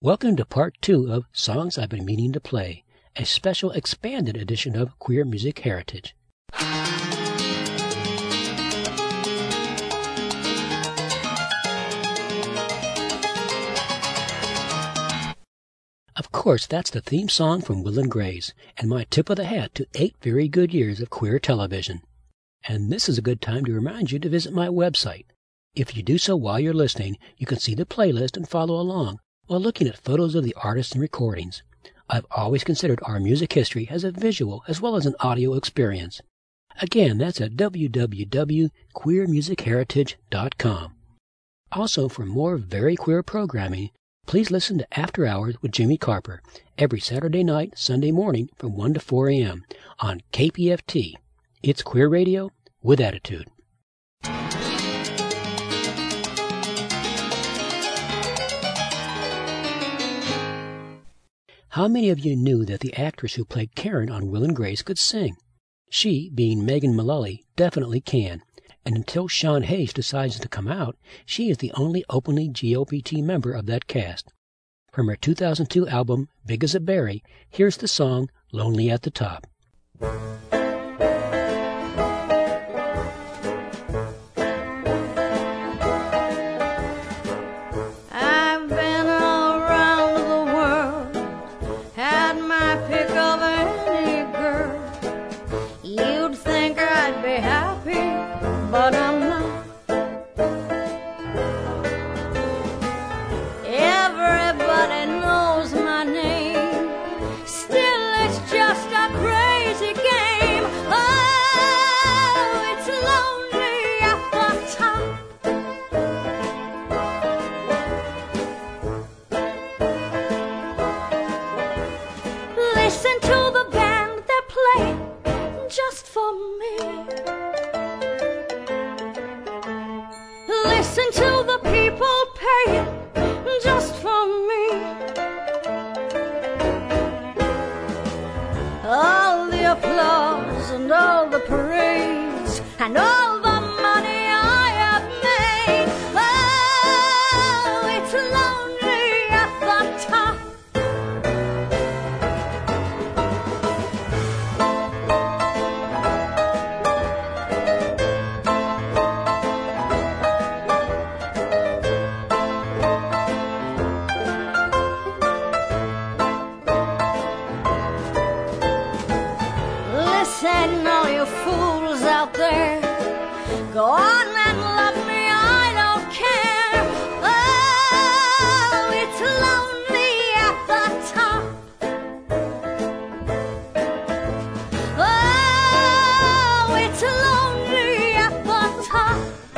Welcome to part 2 of Songs I've Been Meaning to Play, a special expanded edition of Queer Music Heritage. Of course, that's the theme song from Will and Grace, and my tip of the hat to 8 very good years of queer television. And this is a good time to remind you to visit my website. If you do so while you're listening, you can see the playlist and follow along while looking at photos of the artists and recordings. I've always considered our music history as a visual as well as an audio experience. Again, that's at www.queermusicheritage.com. Also, for more very queer programming, please listen to After Hours with Jimmy Carper every Saturday night, Sunday morning from 1 to 4 a.m. on KPFT. It's queer radio with attitude. How many of you knew that the actress who played Karen on Will and Grace could sing? She, being Megan Mullally, definitely can, and until Sean Hayes decides to come out, she is the only openly GOPT member of that cast. From her 2002 album, Big as a Berry, here's the song Lonely at the Top. But I'm not. Everybody knows my name. Still, it's just a crazy game. Oh, it's lonely at the top. Listen to the band they're playing just for me. Listen to the people paying just for me. All the applause and all the praise and all the money I have made. Oh, it's lonely at the top. Listen, all you fools out there, go on and love me, I don't care. Oh, it's lonely at the top. Oh, it's lonely at the top.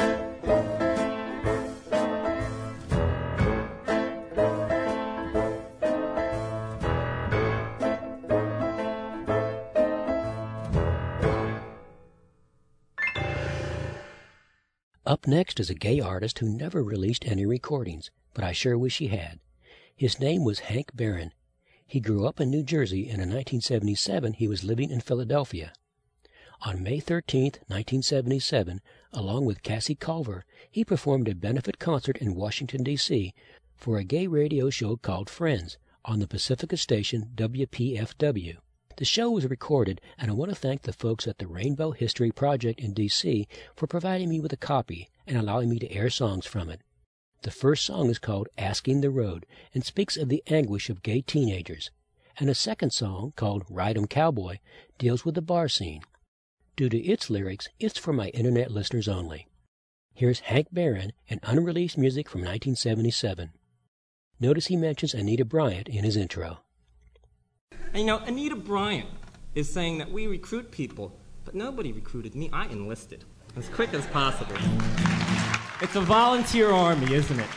Up next is a gay artist who never released any recordings, but I sure wish he had. His name was Hank Barron. He grew up in New Jersey, and in 1977 he was living in Philadelphia. On May 13, 1977, along with Cassie Culver, he performed a benefit concert in Washington, D.C. for a gay radio show called Friends on the Pacifica station WPFW. The show was recorded, and I want to thank the folks at the Rainbow History Project in D.C. for providing me with a copy and allowing me to air songs from it. The first song is called Asking the Road and speaks of the anguish of gay teenagers, and a second song, called Ride 'em Cowboy, deals with the bar scene. Due to its lyrics, it's for my internet listeners only. Here's Hank Barron and unreleased music from 1977. Notice he mentions Anita Bryant in his intro. And you know, Anita Bryant is saying that we recruit people, but nobody recruited me. I enlisted as quick as possible. It's a volunteer army, isn't it?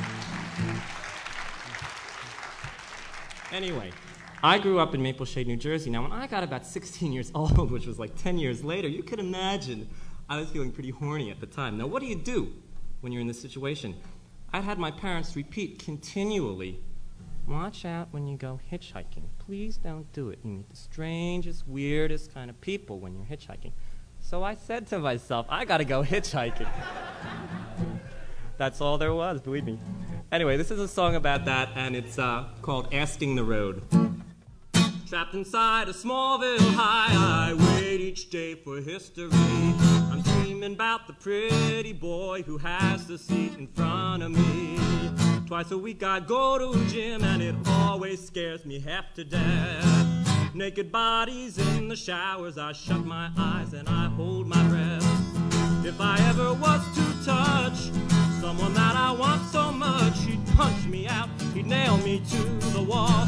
Anyway, I grew up in Maple Shade, New Jersey. Now, when I got about 16 years old, which was like 10 years later, you could imagine I was feeling pretty horny at the time. Now, what do you do when you're in this situation? I had my parents repeat continually, watch out when you go hitchhiking. Please don't do it. You meet the strangest, weirdest kind of people when you're hitchhiking. So I said to myself, I gotta go hitchhiking. That's all there was, believe me. Anyway, this is a song about that, and it's called Asking the Road. Trapped inside a Smallville high, I wait each day for history. I'm dreaming about the pretty boy who has the seat in front of me. Twice a week I go to a gym, and it always scares me half to death. Naked bodies in the showers, I shut my eyes and I hold my breath. If I ever was to touch someone that I want so much, he'd punch me out, he'd nail me to the wall,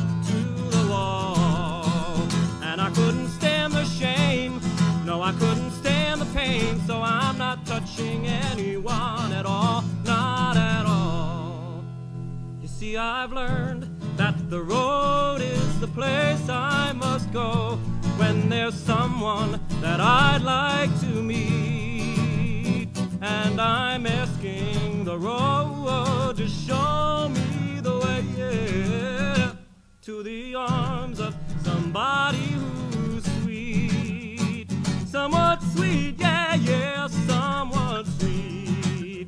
and I couldn't stand the shame, no, I couldn't stand the pain, so I'm not touching anyone at all, not at all. You see, I've learned that the road is the place I must go when there's someone that I'd like to meet, and I'm asking the road to show me the way, yeah, to the arms of somebody who's sweet, somewhat sweet, yeah, yeah, somewhat sweet.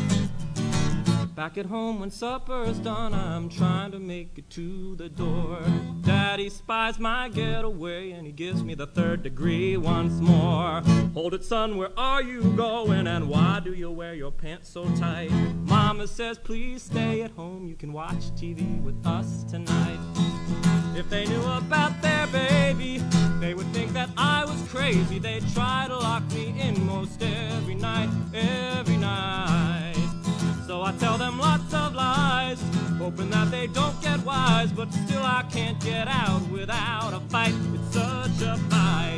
Back at home when supper's done, I'm trying to make it to the door. Daddy spies my getaway and he gives me the 3rd degree once more. Hold it, son, where are you going, and why do you wear your pants so tight? Mama says, please stay at home, you can watch TV with us tonight. If they knew about their baby, they would think that I was crazy. They'd try to lock me in most every night, every night. So I tell them lots of lies, hoping that they don't get wise, but still I can't get out without a fight. It's such a fight.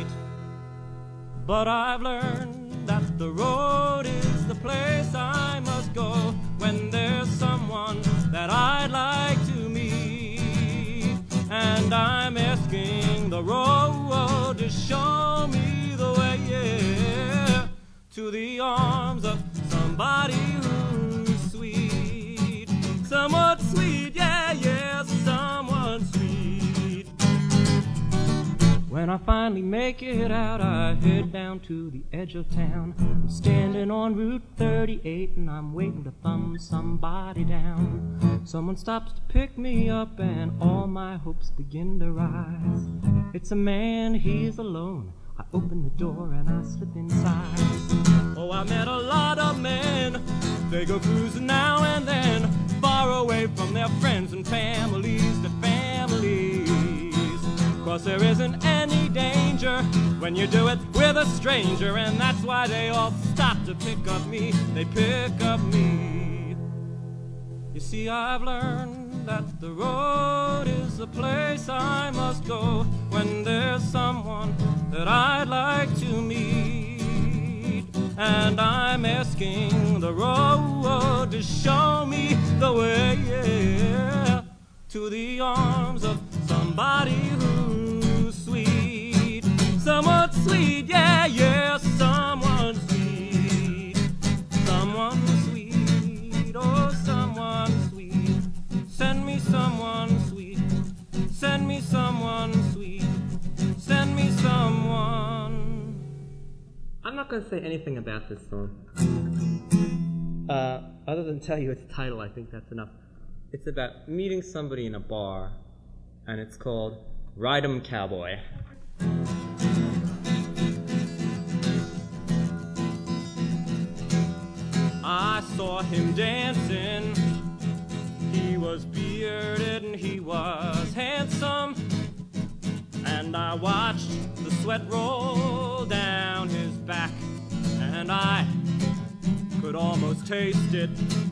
But I've learned that the road is the place I must go when there's someone that I'd like to meet, and I'm asking the road to show me the way, yeah, to the arms of somebody who's sweet, somewhat sweet, yeah, yeah, somewhat sweet. When I finally make it out, I head down to the edge of town. I'm standing on Route 38 and I'm waiting to thumb somebody down. Someone stops to pick me up and all my hopes begin to rise. It's a man, he's alone. I open the door and I slip inside. Oh, I met a lot of men. They go cruising now and then, far away from their friends and families to families. 'Cause there isn't any danger when you do it with a stranger, and that's why they all stop to pick up me. They pick up me. You see, I've learned that the road is the place I must go when there's someone that I'd like to meet, and I'm asking the road to show me the way, yeah, to the arms of somebody who's sweet, somewhat sweet, yeah, yeah, someone sweet, someone sweet, oh, someone sweet. Send me someone sweet, send me someone sweet, send me someone. I'm not going to say anything about this song. Other than tell you its title, I think that's enough. It's about meeting somebody in a bar, and it's called Ride 'em Cowboy. I saw him dancing. He was bearded and he was handsome, and I watched the sweat roll down his back, and I could almost taste it,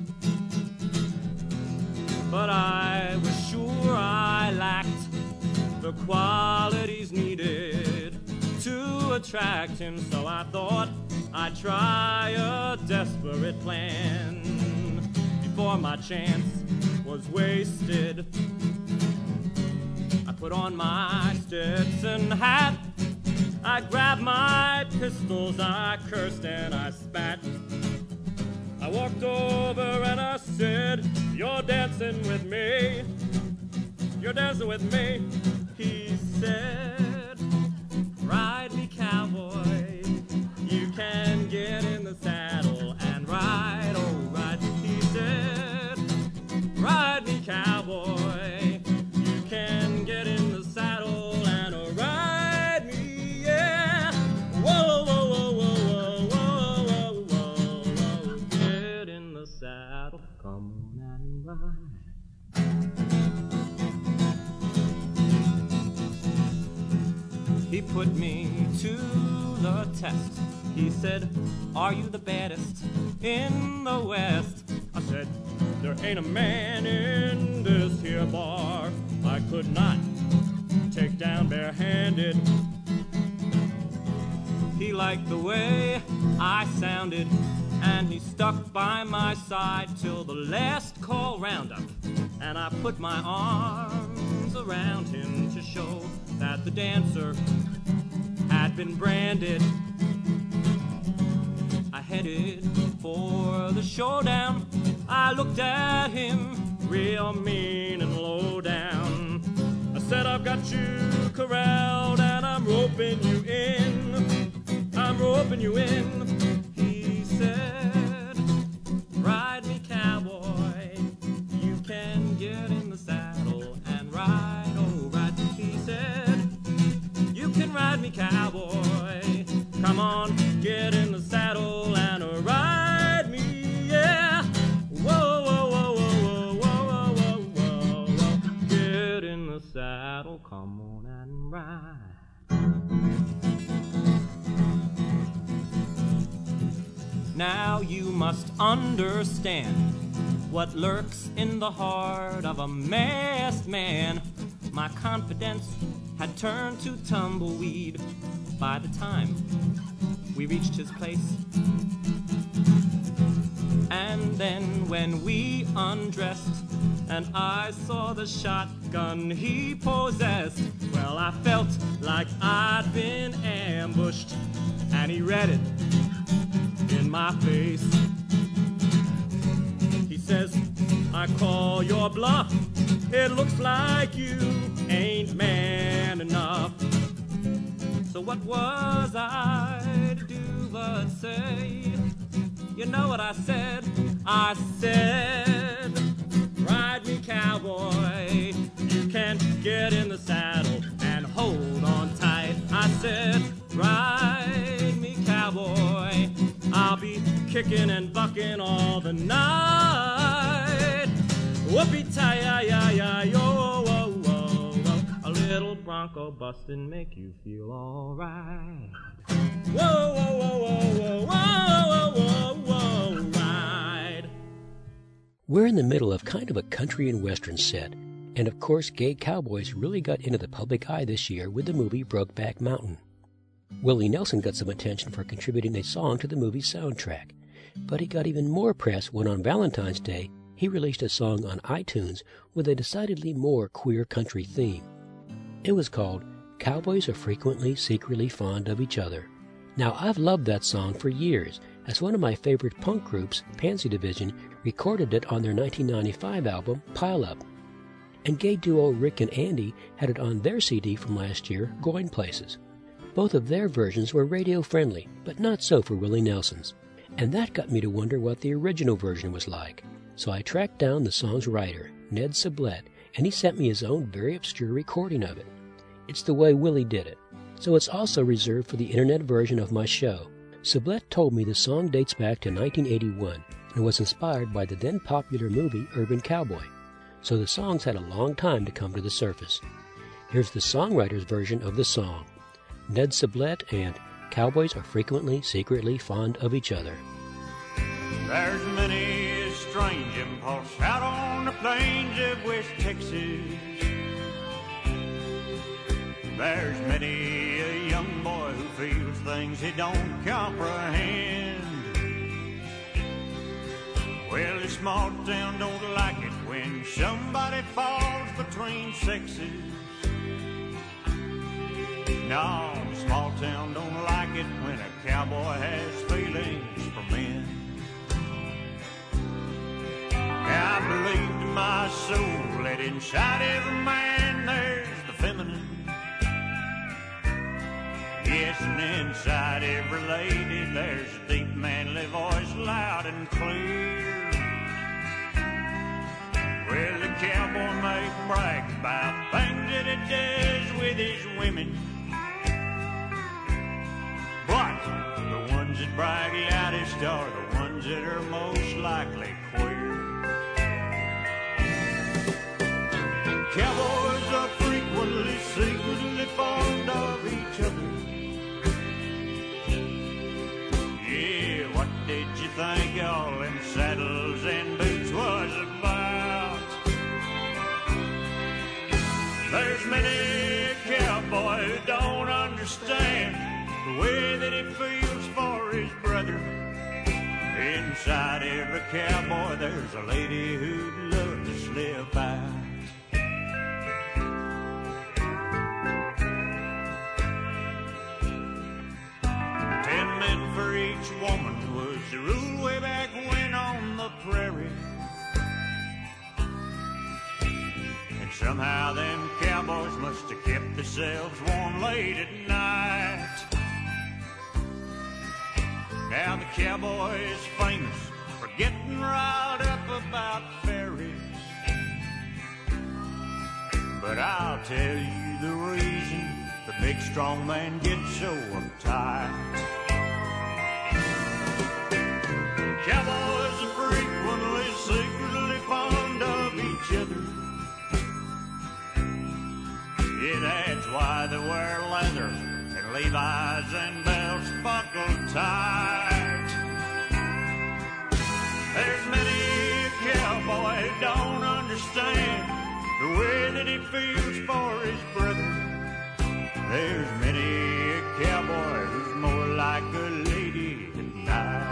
but I was sure I lacked the qualities needed to attract him, so I thought I'd try a desperate plan before my chance was wasted. I put on my Stetson hat, I grabbed my pistols, I cursed and I spat. I walked over and I said, "You're dancing with me, you're dancing with me." He said, "Ride me, cowboy, you can get in the saddle and ride, oh ride." He said, He put me to the test. He said, are you the baddest in the West? I said, there ain't a man in this here bar I could not take down barehanded. He liked the way I sounded, and he stuck by my side till the last call roundup. And I put my arms around him to show that the dancer had been branded. I headed for the showdown. I looked at him real mean and low down. I said, I've got you corralled and I'm roping you in. I'm roping you in. He said, ride me, cowboy. You can get in the saddle and ride, oh, ride. He said, you can ride me, cowboy. Come on, get in the saddle and ride me, yeah. Whoa, whoa, whoa, whoa, whoa, whoa, whoa, whoa. Get in the saddle, come on and ride. Now you must understand what lurks in the heart of a masked man. My confidence had turned to tumbleweed by the time we reached his place. And then when we undressed and I saw the shotgun he possessed, well, I felt like I'd been ambushed, and he read it in my face. He says, I call your bluff. It looks like you ain't man enough. So what was I to do but say, you know what I said? I said, ride me, cowboy. You can get in the saddle and hold on tight. I said, ride me, cowboy. I'll be kicking and bucking all the night. Whoopee-tie-yi-yi-yi-yo, whoa, whoa, whoa. A little bronco bustin' make you feel all right. Whoa, whoa, whoa, whoa, whoa, whoa, whoa, whoa, whoa, ride. We're in the middle of kind of a country and western set, and of course gay cowboys really got into the public eye this year with the movie Brokeback Mountain. Willie Nelson got some attention for contributing a song to the movie's soundtrack, but he got even more press when on Valentine's Day he released a song on iTunes with a decidedly more queer country theme. It was called Cowboys Are Frequently Secretly Fond of Each Other. Now, I've loved that song for years, as one of my favorite punk groups, Pansy Division, recorded it on their 1995 album, Pile Up. And gay duo Rick and Andy had it on their CD from last year, Going Places. Both of their versions were radio-friendly, but not so for Willie Nelson's. And that got me to wonder what the original version was like. So I tracked down the song's writer, Ned Sublette, and he sent me his own very obscure recording of it. It's the way Willie did it, so it's also reserved for the internet version of my show. Sublette told me the song dates back to 1981 and was inspired by the then popular movie Urban Cowboy, so the song's had a long time to come to the surface. Here's the songwriter's version of the song, Ned Sublette and Cowboys Are Frequently Secretly Fond of Each Other. There's many a strange impulse out on the plains of West Texas. There's many a young boy who feels things he don't comprehend. Well, the small town don't like it when somebody falls between sexes. No, the small town don't like it when a cowboy has feelings for men. I believe to my soul that inside every man there's the feminine. Yes, and inside every lady there's a deep manly voice, loud and clear. Well, the cowboy may brag about things that he does with his women, but the ones that brag loudest are the ones that are most likely queer. Cowboys are frequently secretly fond of each other. think all them saddles and boots was about. There's many a cowboy who don't understand the way that he feels for his brother. Inside every cowboy there's a lady who'd love to slip out. For each woman was the rule way back when on the prairie. And somehow them cowboys must have kept themselves warm late at night. Now the cowboy is famous for getting riled up about fairies. But I'll tell you the reason the big strong man gets so uptight. Cowboys are frequently secretly fond of each other. Yeah, that's why they wear leather and Levi's and belts buckled tight. There's many a cowboy who don't understand the way that he feels for his brother. There's many a cowboy who's more like a lady at night.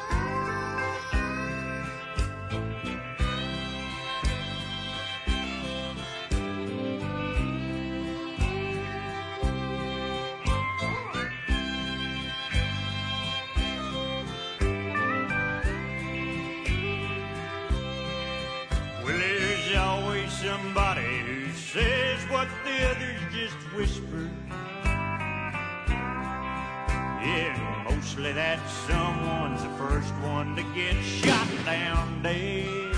Somebody who says what the others just whisper. Yeah, mostly that someone's the first one to get shot down dead.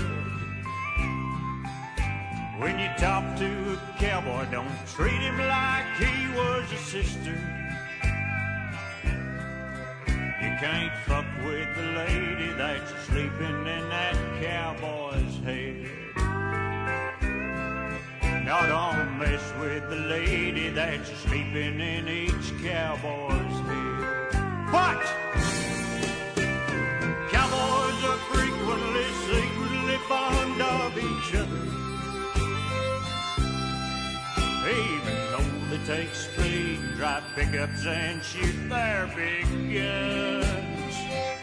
When you talk to a cowboy, don't treat him like he was a sister. You can't fuck with the lady that's sleeping in that cowboy's head. Now don't mess with the lady that's sleeping in each cowboy's head. What? Cowboys are frequently secretly fond of each other. Even though they take speed, drive pickups and shoot their big guns.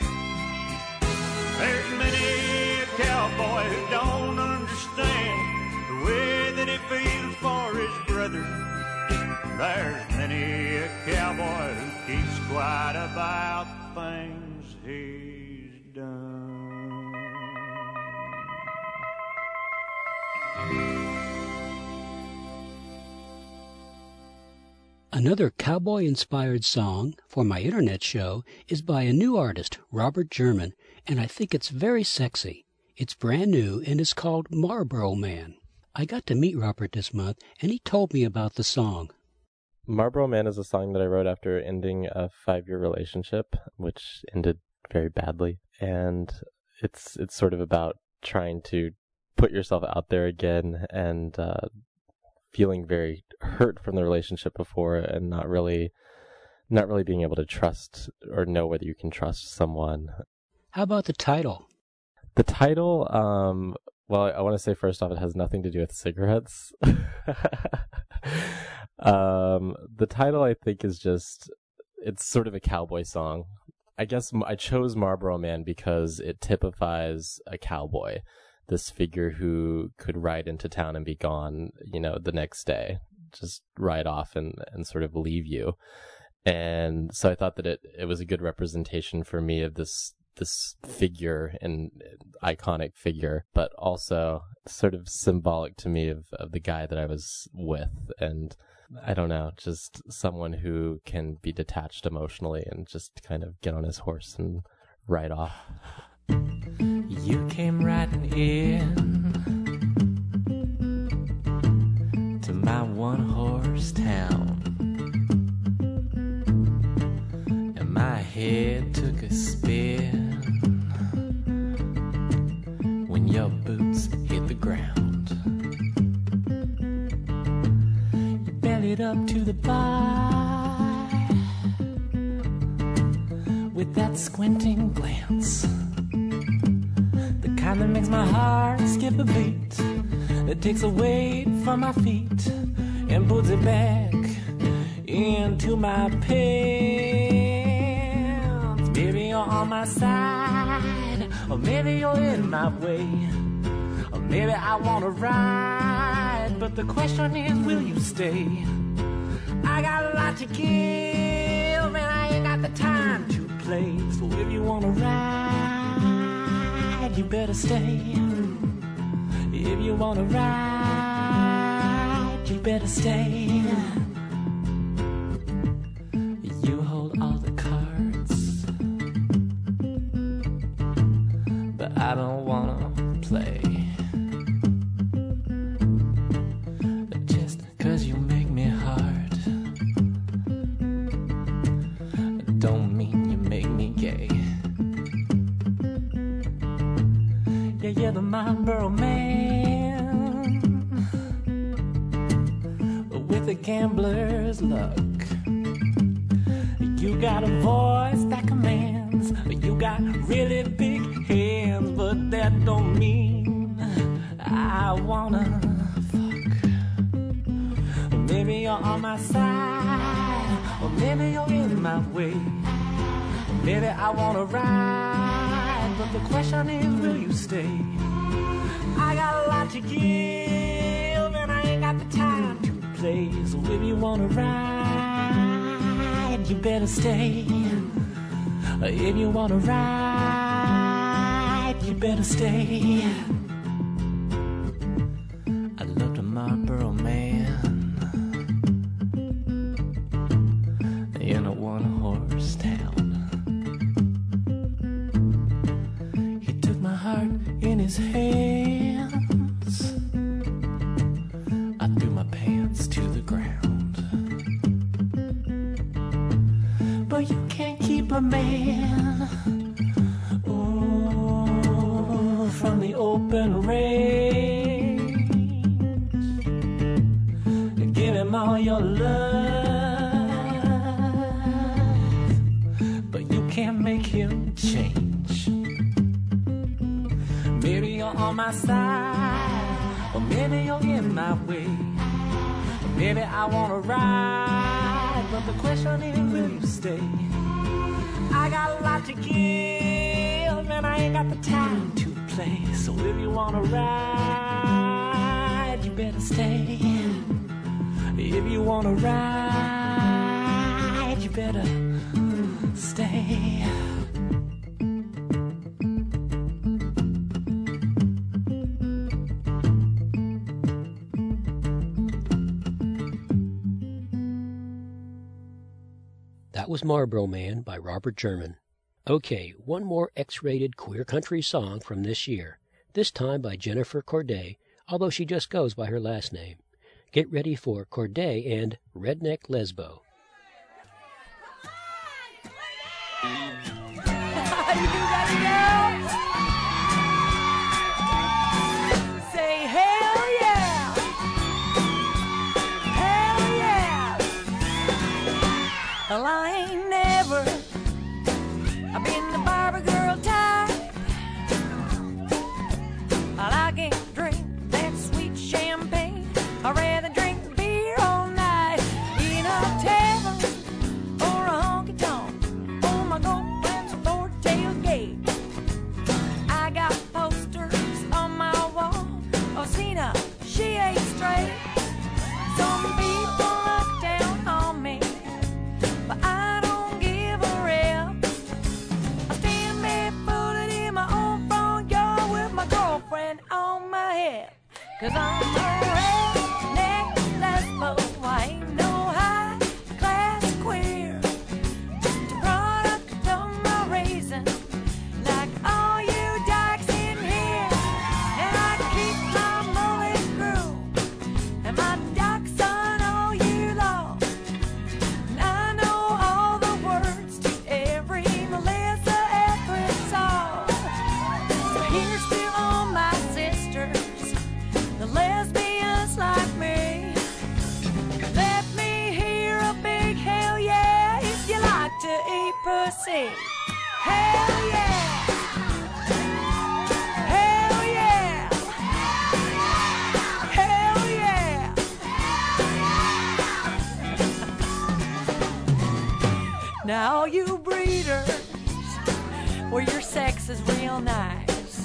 There's many a cowboy who don't understand the way that he feels for his brother. There's many a cowboy who keeps quiet about things he's done. Another cowboy-inspired song for my internet show is by a new artist, Robert German, and I think it's very sexy. It's brand new and is called Marlboro Man. I got to meet Robert this month, and he told me about the song. Marlboro Man is a song that I wrote after ending a 5-year relationship, which ended very badly. And it's sort of about trying to put yourself out there again and feeling very hurt from the relationship before and not really being able to trust or know whether you can trust someone. How about the title? The title, well, I want to say first off, it has nothing to do with cigarettes. The title, I think, is just, it's sort of a cowboy song. I guess I chose Marlboro Man because it typifies a cowboy, this figure who could ride into town and be gone, the next day, just ride off and sort of leave you. And so I thought that it was a good representation for me of this figure and iconic figure, but also sort of symbolic to me of the guy that I was with. And I don't know, just someone who can be detached emotionally and just kind of get on his horse and ride off. You came riding in to my one-horse town, and my head took a spin when your boots hit the ground. You bellied up to the bar with that squinting glance. kind that makes my heart skip a beat, that takes a weight from my feet and puts it back into my pants. Maybe you're on my side, or maybe you're in my way, or maybe I wanna ride, but the question is, will you stay? I got a lot to give, and I ain't got the time to play. So if you wanna ride, you better stay. If you wanna ride, you better stay. You hold all the cards, but I don't wanna play. Just 'cause you make me hard don't mean you make me gay. Yeah, you're the Marlboro man with a gambler's luck. You got a voice that commands, you got really big hands, but that don't mean I wanna fuck. Maybe you're on my side, or maybe you're in my way. Maybe I wanna ride, but the question is, will you stay? I got a lot to give, and I ain't got the time to play. So if you wanna ride, you better stay. If you wanna ride, you better stay. I loved a Marlboro man in a one-horse town. He took my heart in his hands. I threw my pants to the ground. But you can't keep a man from the open range. Give him all your love, but you can't make him change. Maybe you're on my side, or maybe you're in my way. Maybe I wanna ride, but the question is, will you stay? I got a lot to give, and I ain't got the time to play. So if you wanna ride, you better stay. If you wanna ride, you better stay. That was Marlboro Man by Robert German. Okay, one more X-rated queer country song from this year, this time by Jennifer Corday, although she just goes by her last name. Get ready for Corday and Redneck Lesbo. Say hell yeah! Hell yeah! Well, I ain't never been the Barbie girl type. Well, I can't drink that sweet champagne. I'd rather drink beer all night in a tavern or a honky-tonk on my girlfriend's floor tailgate. I got posters on my wall of Cena, she ain't straight. Some people look down on me, but I don't give a rip. I stand barefooted in my own front yard with my girlfriend on my head, 'cause I'm a redneck. all you breeders, well, your sex is real nice.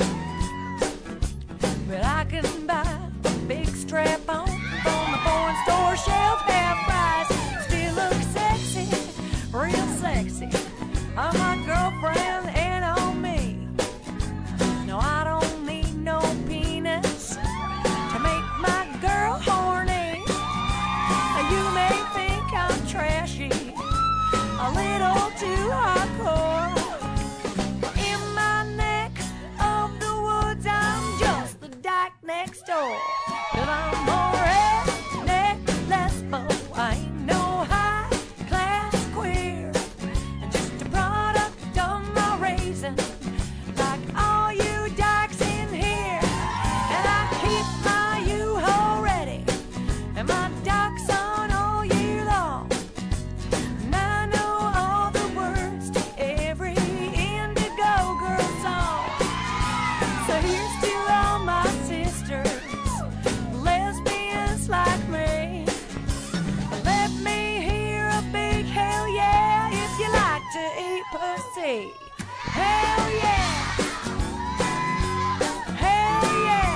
But I can buy a big strap-on from the foreign store shelf, half price. Still look sexy, real sexy, on my girlfriend and on me. No, I don't need no penis to make my girl horny. You may think I'm trashy, a little too hardcore. In my neck of the woods, I'm just the dyke next door. 'Cause I'm more redneck, lesbo, I ain't no high-class queer. I'm just a product of my raising, like all you dykes in here. And I keep my U-Haul ready, and my ducks on all year long. And I know all the words to every Indigo Girl song. So here's to all my sisters, lesbians like me. Let me hear a big hell yeah if you like to eat pussy. Hell yeah! Hell yeah!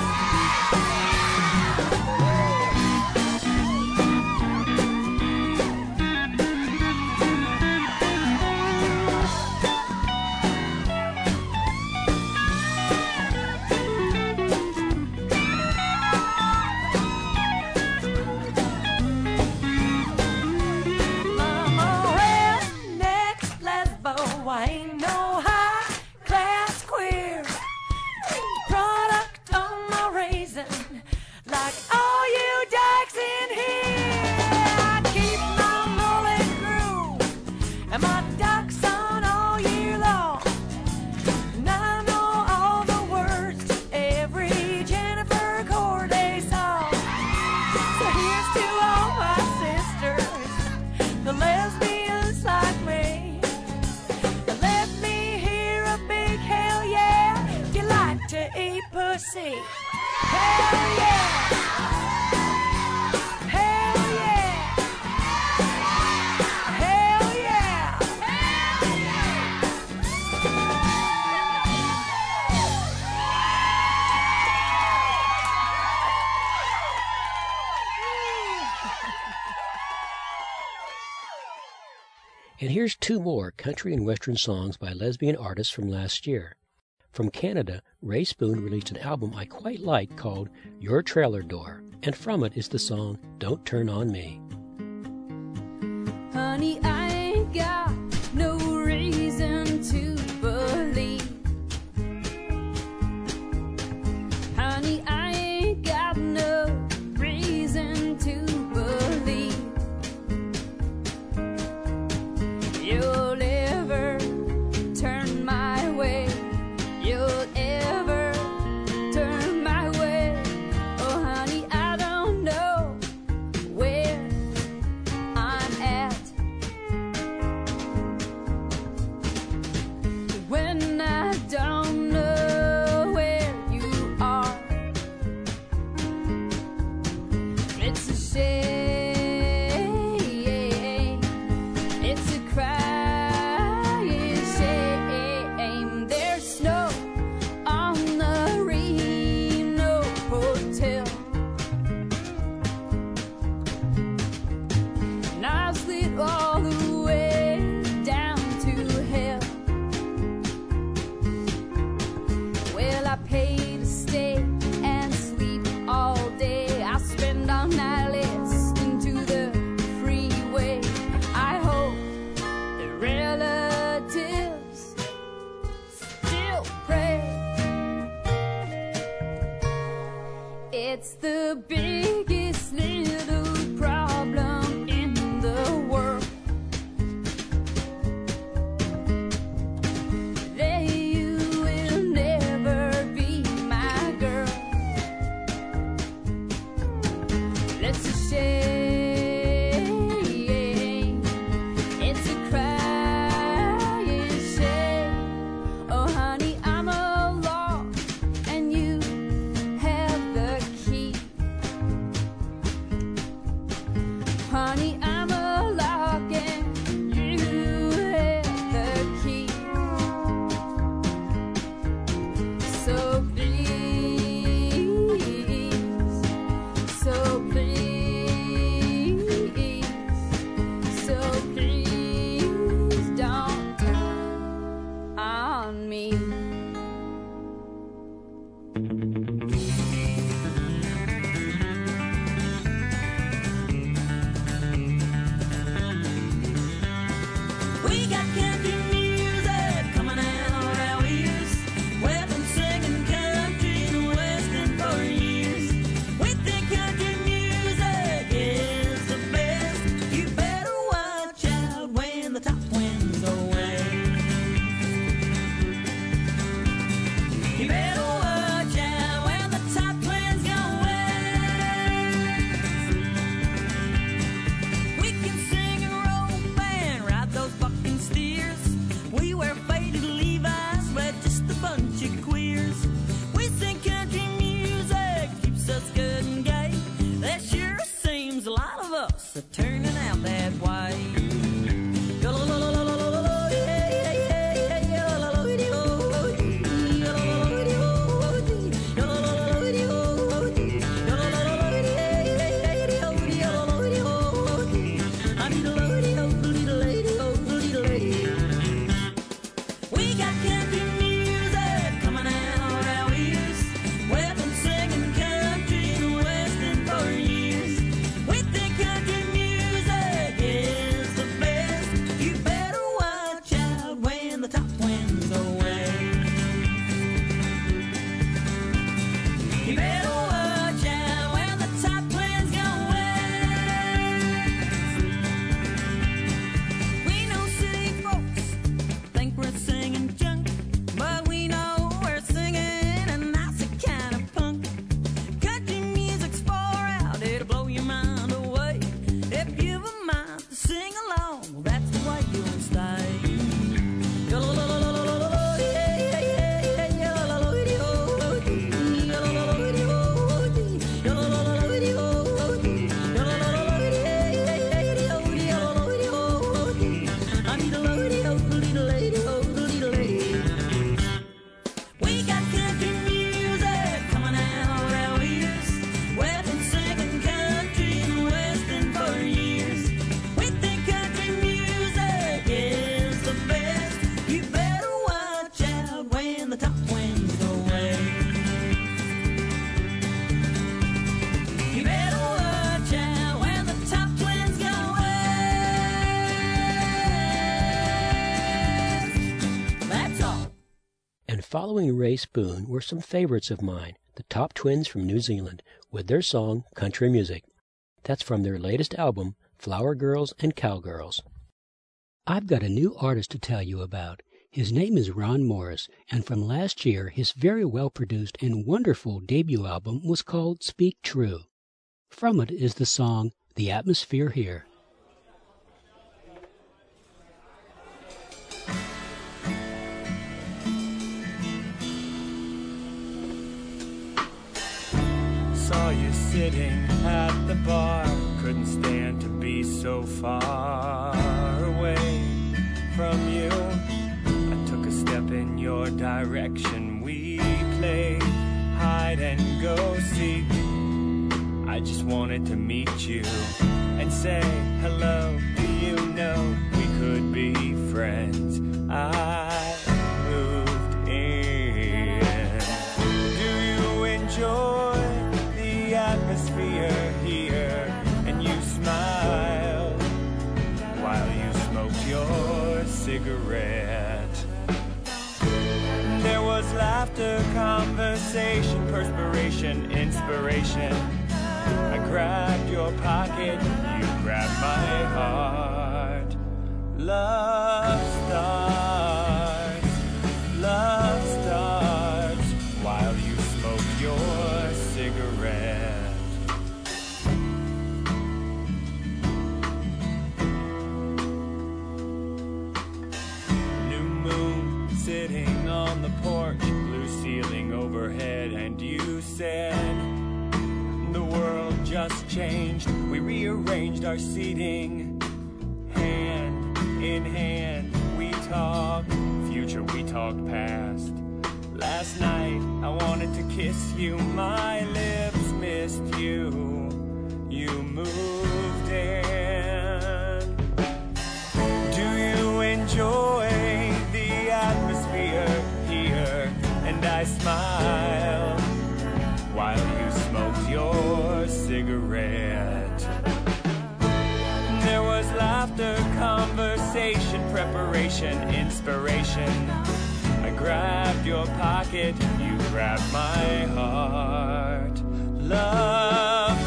I'm a redneck lesbo, I ain't no high-class queer. Product of my raising, like all you dykes in here. I keep my mullet grew, and my ducks on all year long. And I know all the words to every Jennifer Corday song. So here's to all my sisters, the lesbians like me. Let me hear a big hell yeah if you like to eat pussy. Hell yeah! Hell yeah! Hell yeah! And here's two more country and western songs by lesbian artists from last year. From Canada, Ray Spoon released an album I quite like called Your Trailer Door, and from it is the song Don't Turn on Me. Honey, I ain't got no reason to believe. Honey, I ain't got no reason to believe you'll ever turn my way. You'll ever turn my way. Oh, honey, I don't know where I'm at when I don't know where you are. It's a shame. It's a crying shame. There's snow on the Reno Hotel, and I slid all the way down to hell. Well, I paid to stay and sleep all day. I spend all night listening to the freeway. I hope the relatives still pray. It's the biggest little problem in the world. That you will never be my girl. It's a shame. It's a crying shame. Oh, honey, I'm a lock, and you have the key. Honey, I'm a lock, and you us are turning out that way. We got country music coming out our ears. We've been singing country and western for years. We think country music is the best. You better watch out when the top winds away. You better watch out when the top winds go west. We know city folks think we're singing junk, but we know we're singing a nice kind of punk. Country music's far out, it'll blow your mind away. If you've a mind to sing along, that's the way you'll stay. We got country music coming out our ears. We've been singing country and western for years. We think country music is the best. You better watch out when the top winds go west. You better watch out when the top winds go west. That's all. And following Ray Spoon were some favorites of mine, the Top Twins from New Zealand, with their song Country Music. That's from their latest album, Flower Girls and Cowgirls. I've got a new artist to tell you about. His name is Ron Morris, and from last year his very well-produced and wonderful debut album was called Speak True. From it is the song The Atmosphere Here. Saw you sitting at the bar, couldn't stand to be so far away from you. I took a step in your direction, we played hide and go seek. I just wanted to meet you and say hello. Do you know we could be friends? I moved in. Do you enjoy the atmosphere here? And you smiled while you smoked your cigarette. There was laughter, conversation, perspiration, inspiration. I grabbed your pocket, you grabbed my heart. Love starts while you smoke your cigarette. New moon sitting on the porch, blue ceiling overhead, and you said, the world just changed, we rearranged our seating. Hand in hand, we talked future, we talked past. Last night, I wanted to kiss you, my lips missed you. You moved in. Do you enjoy the atmosphere here? And I smiled while you smoked your cigarette. There was laughter, conversation, preparation, inspiration. I grabbed your pocket, you grabbed my heart. Love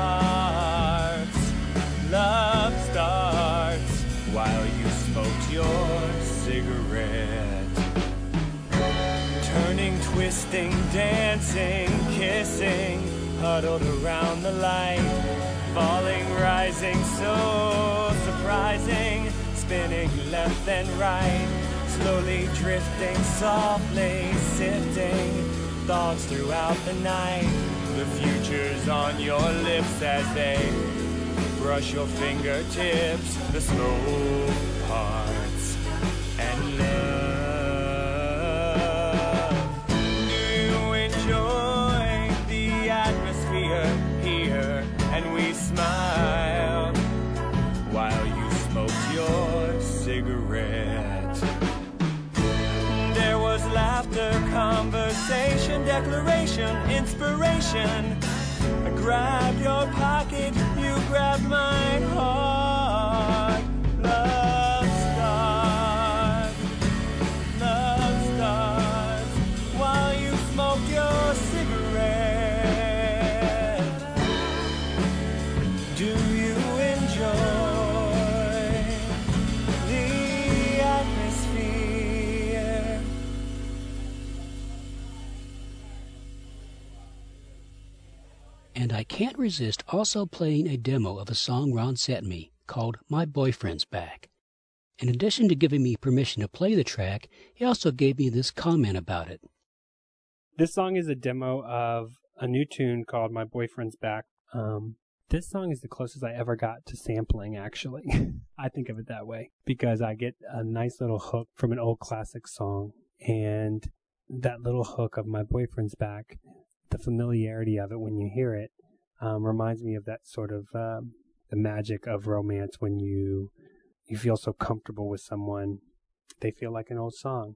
starts while you smoked your cigarette. Turning, twisting, dancing, kissing, huddled around the light. Falling, rising, so surprising, spinning left and right, slowly drifting, softly sifting, thoughts throughout the night. The future's on your lips as they brush your fingertips, the slow parts, and love. Do you enjoy the atmosphere here? And we smile while you smoked your cigarette. There was laughter, conversation, declaration, inspiration. I grabbed your pocket, you grabbed my heart. Love stars, while you smoked your cigarette. Do you enjoy the atmosphere? And I can't resist also playing a demo of a song Ron sent me called My Boyfriend's Back. In addition to giving me permission to play the track, he also gave me this comment about it. This song is a demo of a new tune called My Boyfriend's Back. This song is the closest I ever got to sampling, actually. I think of it that way because I get a nice little hook from an old classic song, and that little hook of My Boyfriend's Back, the familiarity of it when you hear it, reminds me of that sort of the magic of romance when you feel so comfortable with someone. They feel like an old song.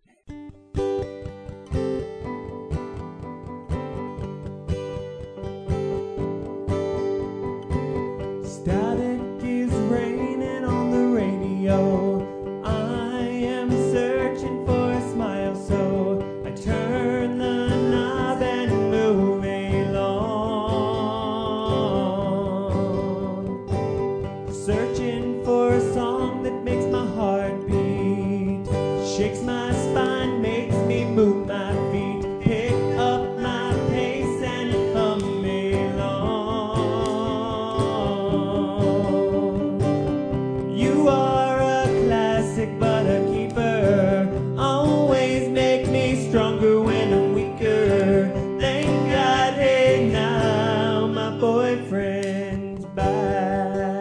Static is raining on the radio. I am searching for a smile, so I turn the knob and move along. Searching for a song that makes my heart beat, shakes my spine, makes me move my feet, pick up my pace and hum along. You are a classic but a keeper, always make me stronger when I'm weaker. Thank God, hey now my boyfriend's back.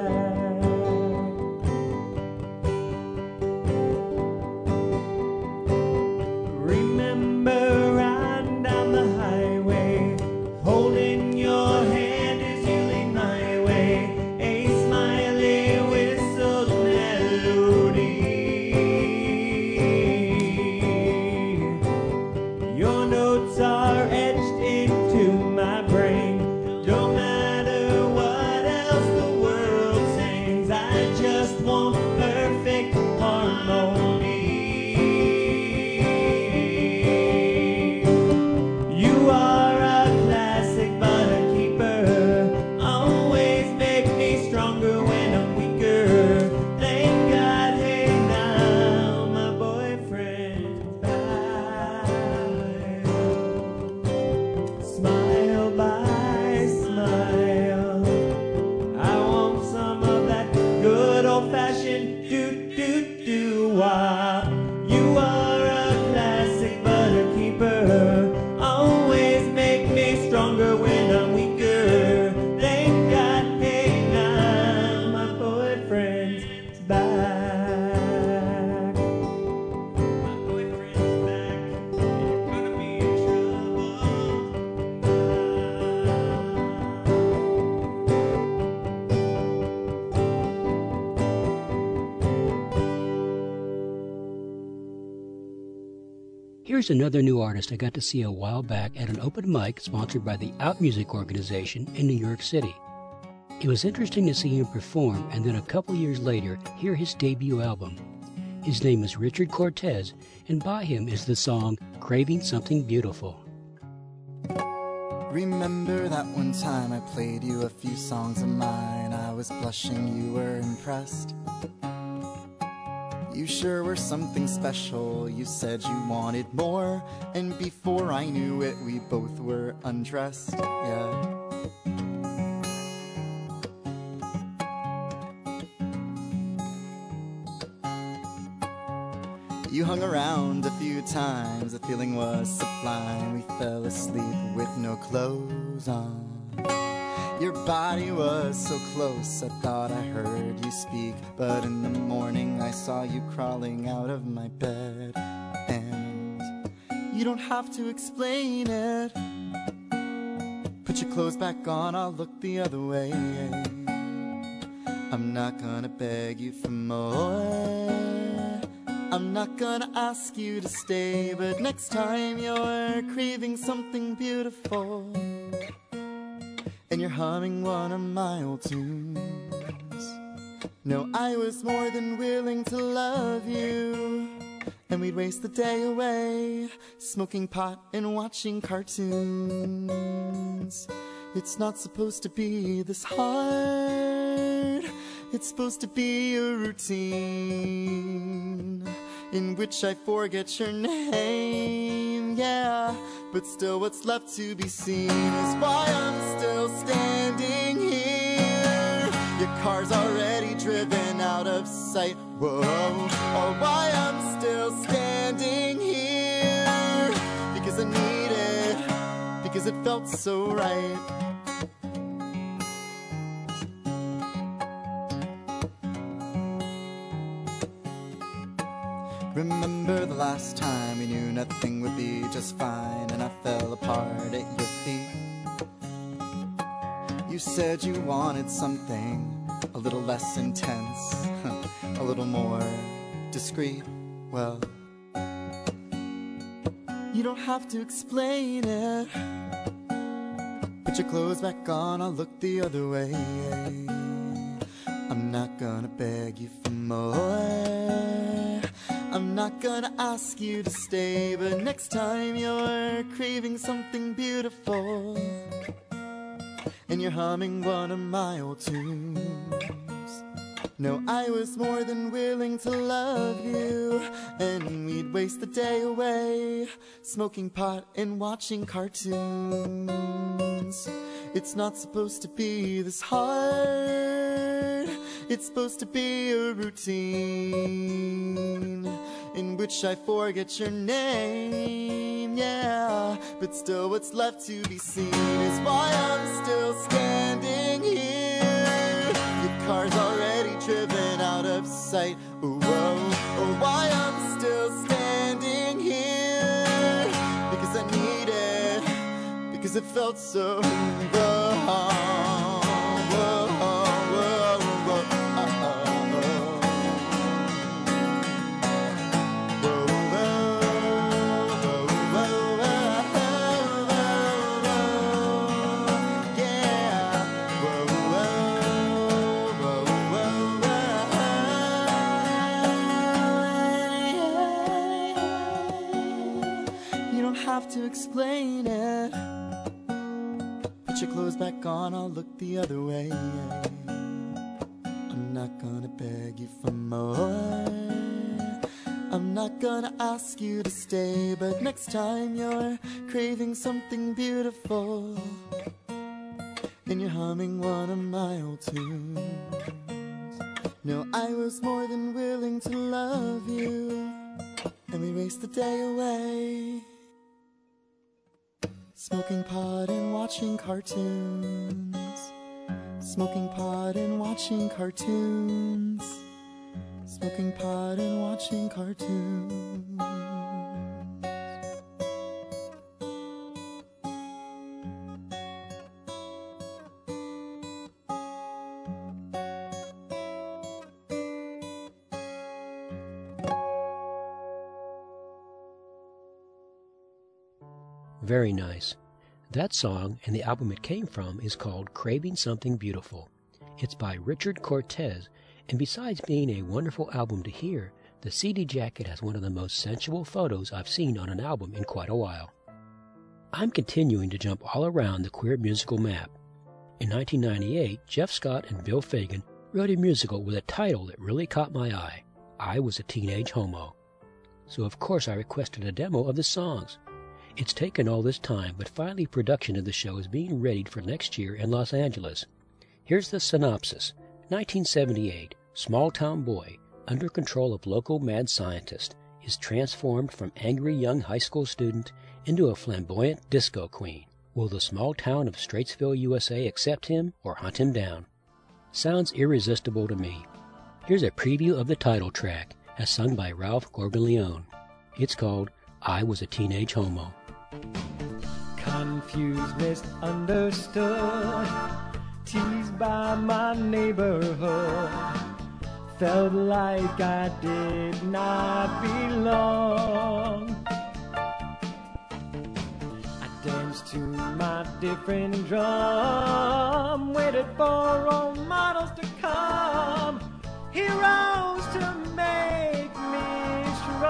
Remember riding down the highway, holding your hand as you lead my way, a smiley whistled melody. Your notes are etched into my brain. Don't matter what else the world sings, I just want perfect harmony. You are a classic but a keeper, always make me stronger when I'm weaker. Thank God, hey now my boyfriend's back. Smile by smile, I want some of that good old-fashioned do-do-do-wop. You are a classic but a keeper, always make me stronger when I'm weaker. Thank God, hey now my boyfriend's back. My boyfriend's back, and you're gonna be in trouble Here's another new artist I got to see a while back at an open mic sponsored by the Out Music Organization in New York City. It was interesting to see him perform and then a couple years later hear his debut album. His name is Richard Cortez, and by him is the song Craving Something Beautiful. Remember that one time I played you a few songs of mine. I was blushing, you were impressed. You sure were something special. You said you wanted more, and before I knew it, we both were undressed. Yeah. You hung around a few times, the feeling was sublime. We fell asleep with no clothes on. Your body was so close, I thought I heard you speak. But in the morning I saw you crawling out of my bed. And you don't have to explain it. Put your clothes back on, I'll look the other way. I'm not gonna beg you for more. I'm not gonna ask you to stay. But next time you're craving something beautiful and you're humming one of my old tunes, no, I was more than willing to love you. And we'd waste the day away smoking pot and watching cartoons. It's not supposed to be this hard. It's supposed to be a routine in which I forget your name, yeah. But still what's left to be seen is why I'm still standing here. Your car's already driven out of sight, whoa. Or why I'm still standing here, because I need it, because it felt so right. Remember the last time we knew nothing would be just fine, and I fell apart at your feet. You said you wanted something a little less intense, a little more discreet. Well, you don't have to explain it. Put your clothes back on, I'll look the other way. I'm not gonna beg you for more. I'm not gonna ask you to stay. But next time you're craving something beautiful and you're humming one of my old tunes, no, I was more than willing to love you. And we'd waste the day away smoking pot and watching cartoons. It's not supposed to be this hard. It's supposed to be a routine in which I forget your name, yeah. But still what's left to be seen is why I'm still standing here. Your car's already driven out of sight, oh, whoa. Or why I'm still standing here, because I need it, because it felt so wrong. Have to explain it. Put your clothes back on, I'll look the other way. I'm not gonna beg you for more. I'm not gonna ask you to stay. But next time you're craving something beautiful and you're humming one of my old tunes, no, I was more than willing to love you. And we waste the day away smoking pot and watching cartoons. Smoking pot and watching cartoons. Smoking pot and watching cartoons. Very nice. That song and the album it came from is called Craving Something Beautiful. It's by Richard Cortez, and besides being a wonderful album to hear, the CD jacket has one of the most sensual photos I've seen on an album in quite a while. I'm continuing to jump all around the queer musical map. In 1998, Jeff Scott and Bill Fagan wrote a musical with a title that really caught my eye. I Was a Teenage Homo. So of course I requested a demo of the songs. It's taken all this time, but finally production of the show is being readied for next year in Los Angeles. Here's the synopsis. 1978, small-town boy, under control of local mad scientist, is transformed from angry young high school student into a flamboyant disco queen. Will the small town of Straitsville, USA accept him or hunt him down? Sounds irresistible to me. Here's a preview of the title track, as sung by Ralph Gorgaleone. It's called I Was a Teenage Homo. Confused, misunderstood, teased by my neighborhood, felt like I did not belong. I danced to my different drum, waited for role models to come, heroes to make me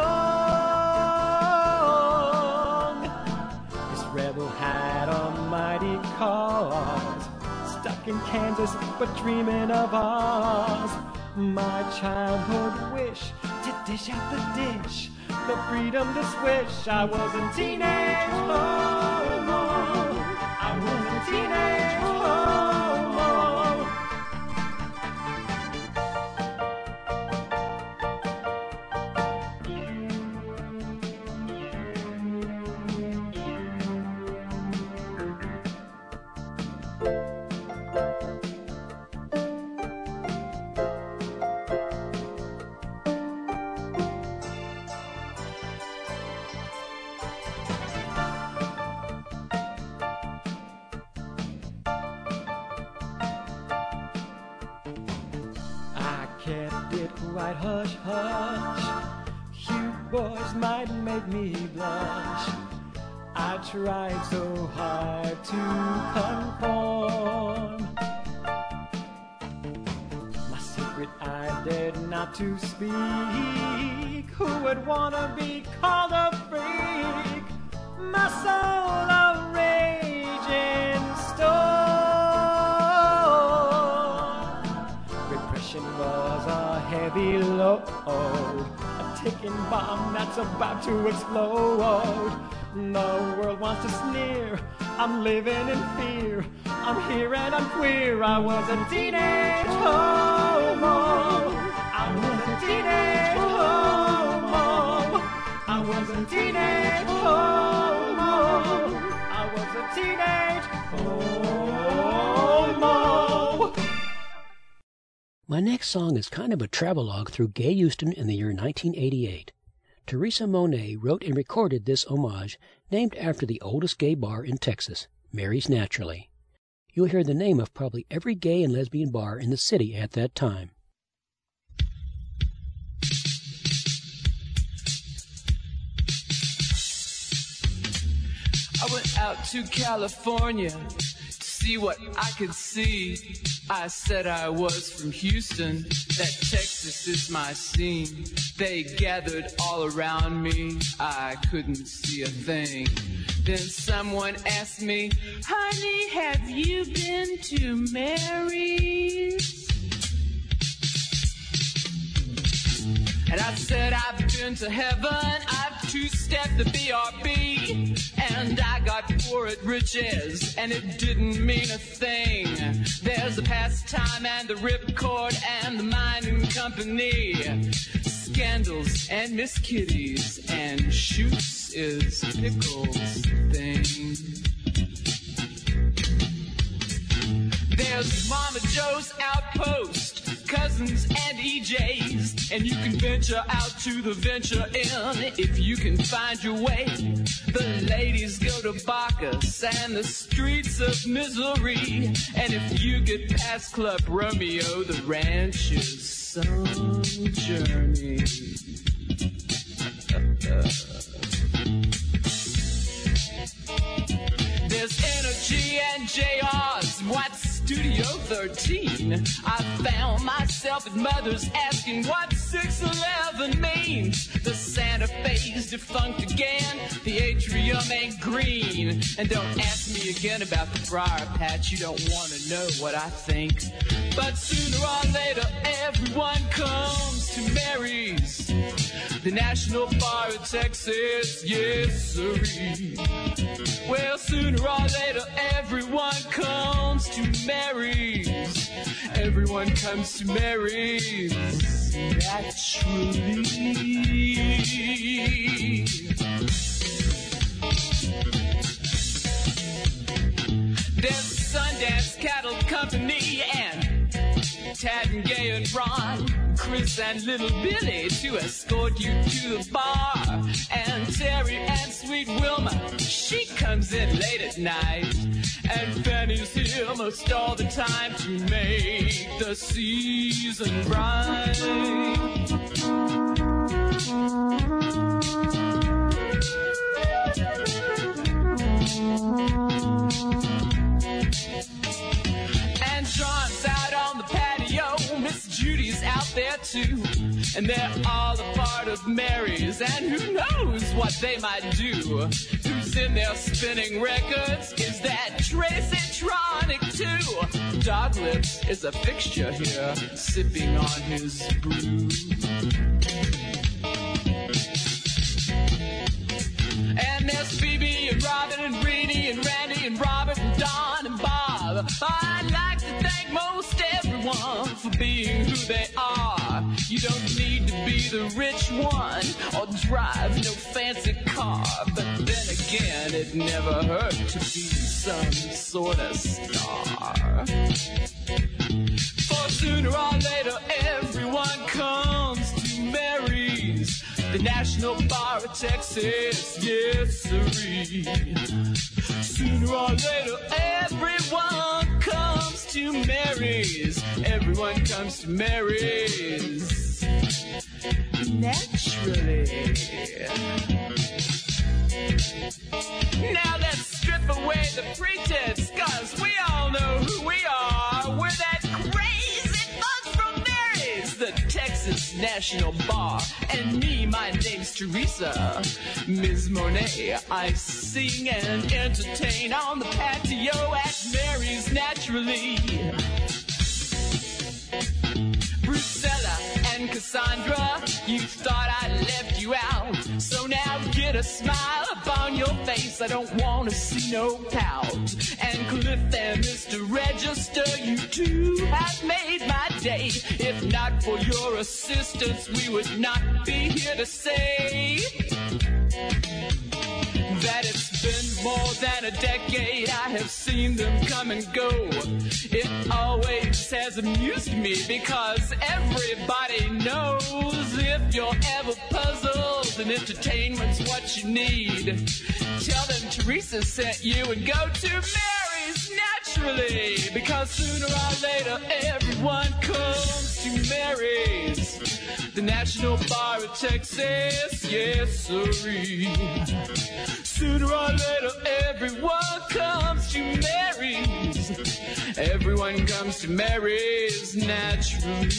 strong. This rebel had a mighty cause, stuck in Kansas but dreaming of Oz. My childhood wish to dish out the dish, the freedom to swish. I was a teenage homo. I was a teenage homo. Kept it quite hush hush. You boys might make me blush. I tried so hard to conform. My secret I dared not to speak. Who would wanna be called a freak? My soul a raging storm. Repression was a heavy load, a ticking bomb that's about to explode. The world wants to sneer, I'm living in fear. I'm here and I'm queer. I was a teenage homo. I was a teenage homo. I was a teenage homo. I was a teenage homo. My next song is kind of a travelogue through gay Houston in the year 1988. Teresa Monet wrote and recorded this homage named after the oldest gay bar in Texas, Mary's Naturally. You'll hear the name of probably every gay and lesbian bar in the city at that time. I went out to California to see what I could see. I said I was from Houston, that Texas is my scene. They gathered all around me, I couldn't see a thing. Then someone asked me, honey, have you been to Mary's? And I said, I've been to heaven, I've two-stepped the BRB, and I got poor at riches, and it didn't mean a thing. There's the pastime and the ripcord and the mining company, scandals and Miss Kitties, and Shoots is Pickles' thing. There's Mama Joe's Outpost, Cousins and EJ's, and you can venture out to the Venture Inn if you can find your way. The ladies go to Bacchus and the streets of misery, and if you get past Club Romeo, the ranch is some journey. There's Energy and JR's White Studio 13. I found myself at Mother's asking what 611 means. The Santa Fe's defunct again, the atrium ain't green. And don't ask me again about the Briar Patch, you don't want to know what I think. But sooner or later everyone comes to Mary's, the National Bar of Texas, yes sirree. Well, sooner or later everyone comes to Mary's. Everyone comes to Mary's, naturally. company, and Tad and Gay and Ron, Chris and little Billy to escort you to the bar. And Terry and sweet Wilma, she comes in late at night. And Fanny's here most all the time to make the season bright. And John's out on the patio, Miss Judy's out there too. And they're all a part of Mary's, and who knows what they might do. Who's in there spinning records? Is that Tracy Tronic too? Dog Lips is a fixture here, sipping on his brew. And there's Phoebe and Robin and Reedy and Randy and Robert and Don and Bob. I'd like to thank most everyone for being who they are. You don't need to be the rich one or drive no fancy car. But then again, it never hurt to be some sort of star. For sooner or later, everyone comes to Mary's, the National Bar of Texas, yes sirree. Sooner or later, everyone comes to Mary's. Everyone comes to Mary's, naturally. Now let's strip away the pretense, 'cause we all know who we are. We're that crazy folks from Mary's, the Texas National Bar. And me, my name's Teresa. Ms. Monet, I sing and entertain on the patio at Mary's, naturally. Brucella and Cassandra, you thought I left you out. So now get a smile upon your face, I don't want to see no pout. And Cliff and Mr. Register, you two have made my day. If not for your assistance, we would not be here to say that it's been more than a decade I have seen them come and go. It always has amused me because everybody knows if you're ever puzzled and entertainment's what you need, tell them Teresa sent you and go to Mary's, naturally. Because sooner or later everyone comes to Mary's, the National Bar of Texas, yes sirree. Sooner or later everyone comes to Mary's. Everyone comes to Mary's, naturally.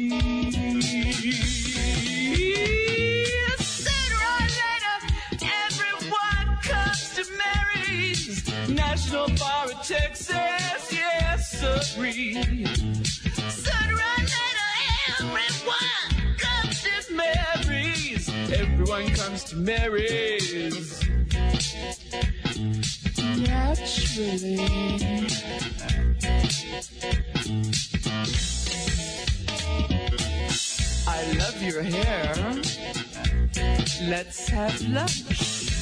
Sooner or later everyone comes to Mary's, National Bar of Texas, yes sirree. Sooner or later everyone comes to Mary's. Everyone comes to Mary's, naturally. I love your hair. Let's have lunch.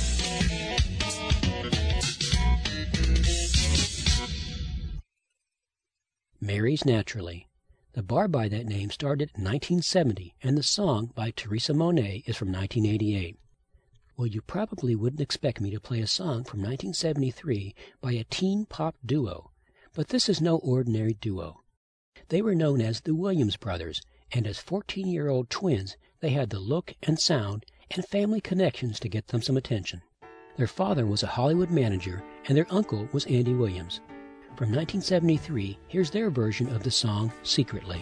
Mary's, naturally. The bar by that name started in 1970, and the song by Teresa Monet is from 1988. Well, you probably wouldn't expect me to play a song from 1973 by a teen pop duo, but this is no ordinary duo. They were known as the Williams Brothers, and as 14-year-old twins, they had the look and sound and family connections to get them some attention. Their father was a Hollywood manager, and their uncle was Andy Williams. From 1973, here's their version of the song Secretly.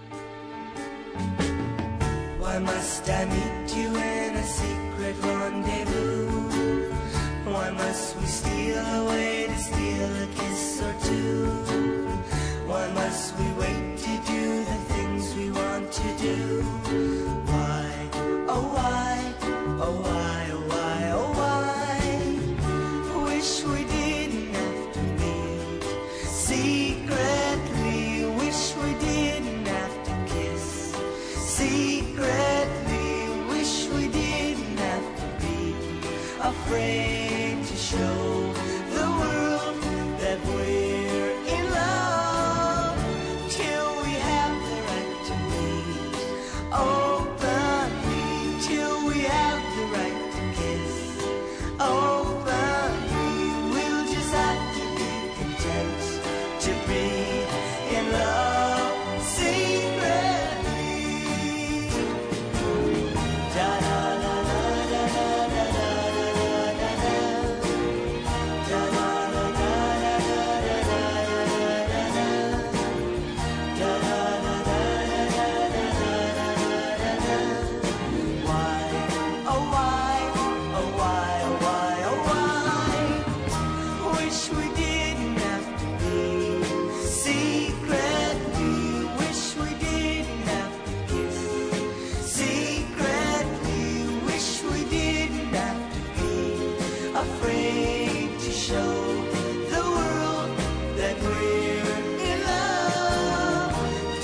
Why must I meet you in a secret rendezvous? Why must we steal away to steal a kiss or two? Why must we wait to do the things we want to do? Why, oh why, oh why, oh why, oh why? Wish we didn't have to meet secretly. Wish we didn't have to kiss secretly. Wish we didn't have to be afraid to show the world that we're in love.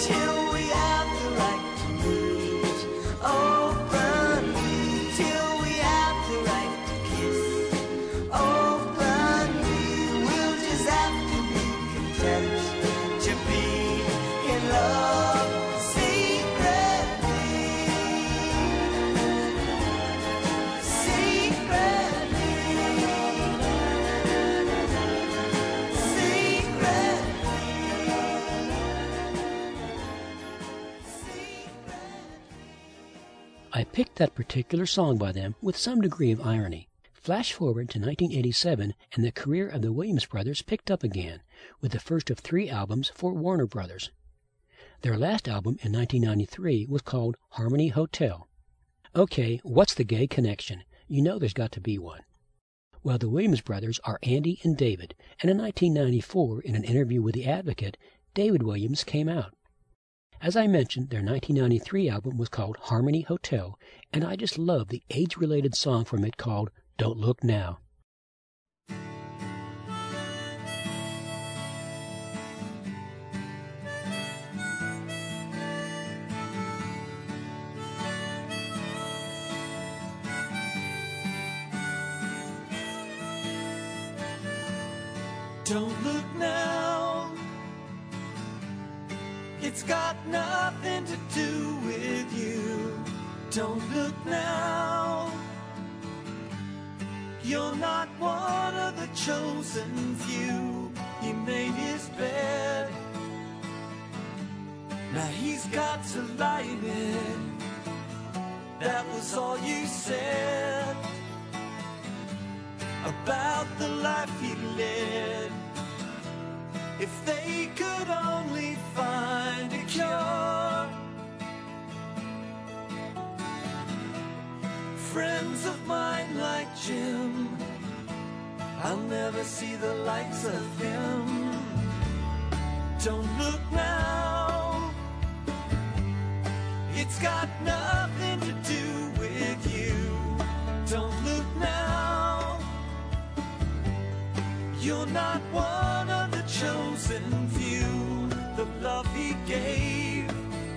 till we have the right to meet openly, till we have the right to kiss openly. We'll just have to be content to be in love secretly, secretly, I picked that particular song by them with some degree of irony. Flash forward to 1987, and the career of the Williams Brothers picked up again, with the first of 3 albums for Warner Brothers. Their last album in 1993 was called Harmony Hotel. Okay, what's the gay connection? You know there's got to be one. Well, the Williams Brothers are Andy and David, and in 1994, in an interview with The Advocate, David Williams came out. As I mentioned, their 1993 album was called Harmony Hotel, and I just love the age-related song from it called Don't Look Now. Don't look now, it's got nothing to do with you. Don't look now, you're not one of the chosen few. He made his bed, now he's got to lie in it. That was all you said about the life he led. If they could only find a cure, friends of mine like Jim, I'll never see the likes of him. Don't look now, it's got nothing to do with you. Don't look now, you're not one of the chosen few. The love he gave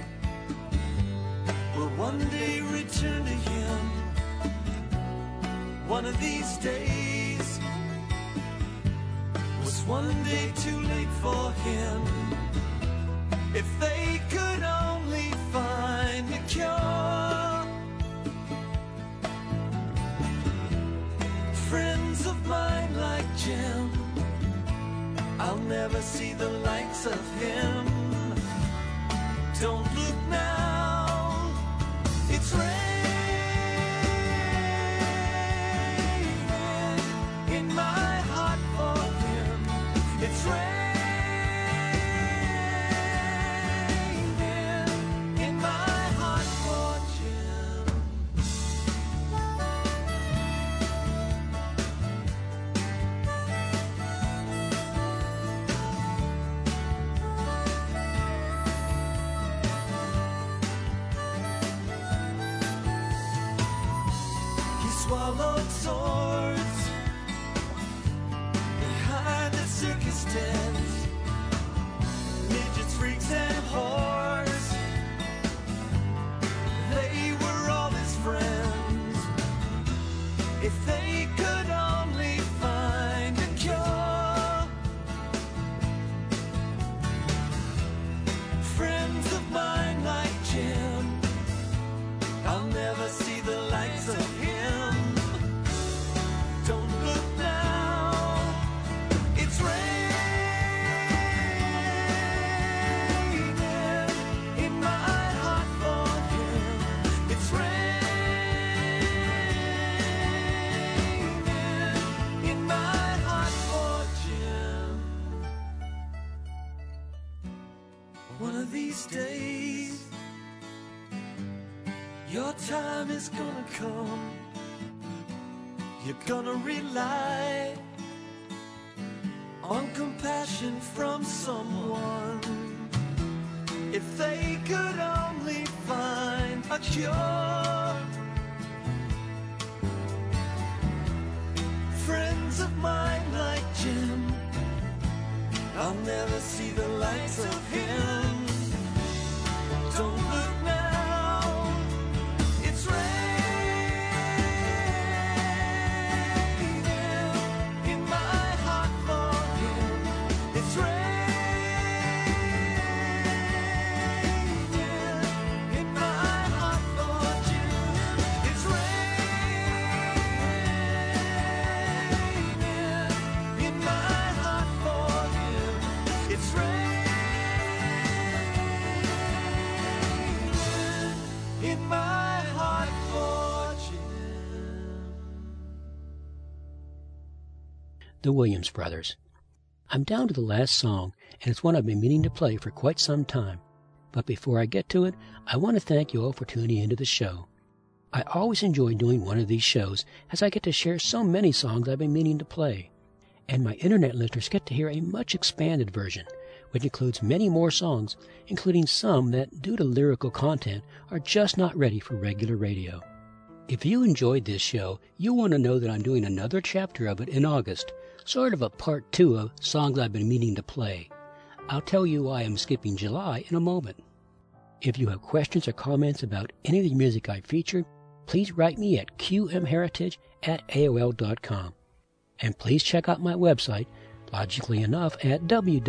will one day return to him. One of these days was one day too late for him. If they could only find a cure, friends of mine like Jim, I'll never see the likes of him. Don't look now, it's raining in my heart for him. It's raining in my heart for Jim. Swallowed swords behind the circus tents, midgets, freaks, and whores. They were all his friends. If they could only find a cure, friends of mine like Jim, I'll never see the likes of him. Don't look now, it's raining in my heart for him. It's raining in my heart for Jim. One of these days, your time is gonna come. You're gonna rely on compassion from someone. If they could only find a cure, friends of mine like Jim, I'll never see the likes of him. the Williams Brothers. I'm down to the last song, and it's one I've been meaning to play for quite some time. But before I get to it, I want to thank you all for tuning into the show. I always enjoy doing one of these shows, as I get to share so many songs I've been meaning to play. And my internet listeners get to hear a much expanded version, which includes many more songs, including some that, due to lyrical content, are just not ready for regular radio. If you enjoyed this show, you'll want to know that I'm doing another chapter of it in August, sort of a part 2 of songs I've been meaning to play. I'll tell you why I'm skipping July in a moment. If you have questions or comments about any of the music I featured, please write me at qmheritage@aol.com. And please check out my website, logically enough, at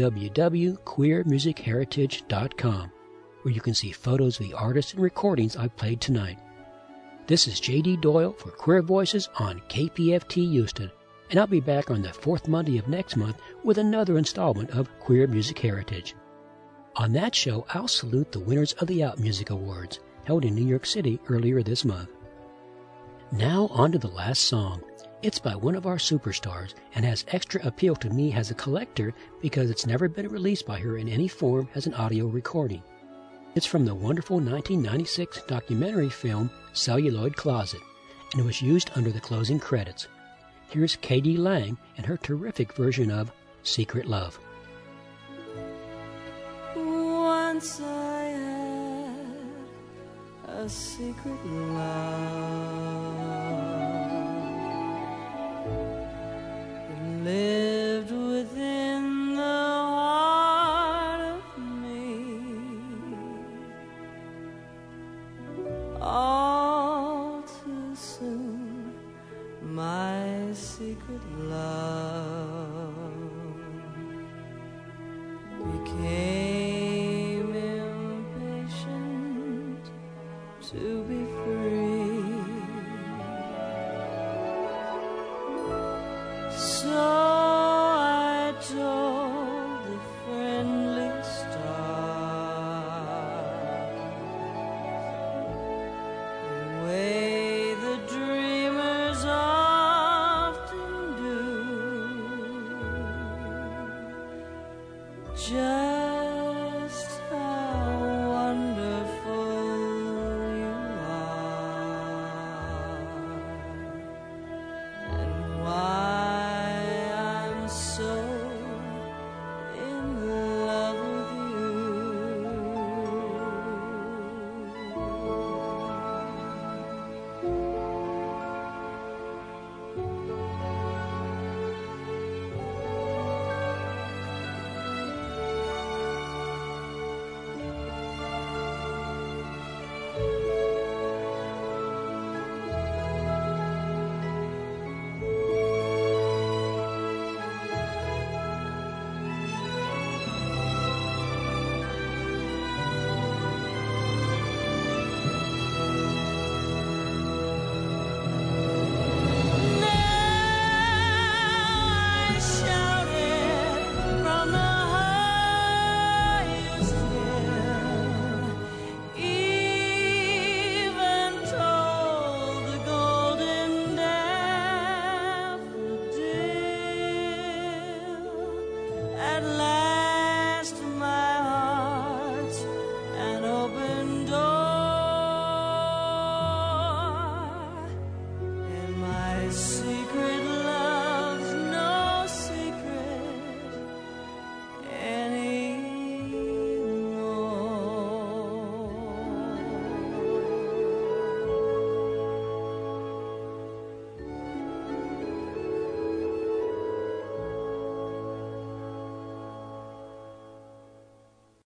www.queermusicheritage.com, where you can see photos of the artists and recordings I've played tonight. This is J.D. Doyle for Queer Voices on KPFT Houston, and I'll be back on the 4th Monday of next month with another installment of Queer Music Heritage. On that show, I'll salute the winners of the Out Music Awards, held in New York City earlier this month. Now on to the last song. It's by one of our superstars and has extra appeal to me as a collector because it's never been released by her in any form as an audio recording. It's from the wonderful 1996 documentary film Celluloid Closet, and it was used under the closing credits. Here's K.D. Lang and her terrific version of Secret Love. Once I had a secret love that lived within the heart of me. All too soon, my secret love became impatient to be